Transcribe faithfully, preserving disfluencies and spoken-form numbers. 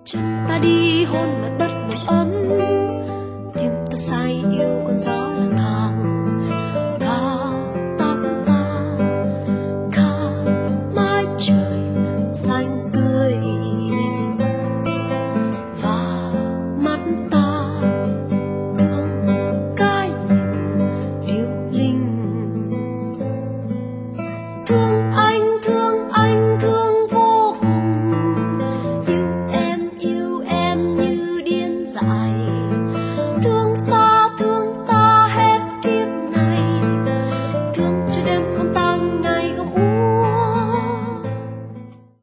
Chân ta đi hôn mặt đất nồng ấm, tim ta say yêu con gió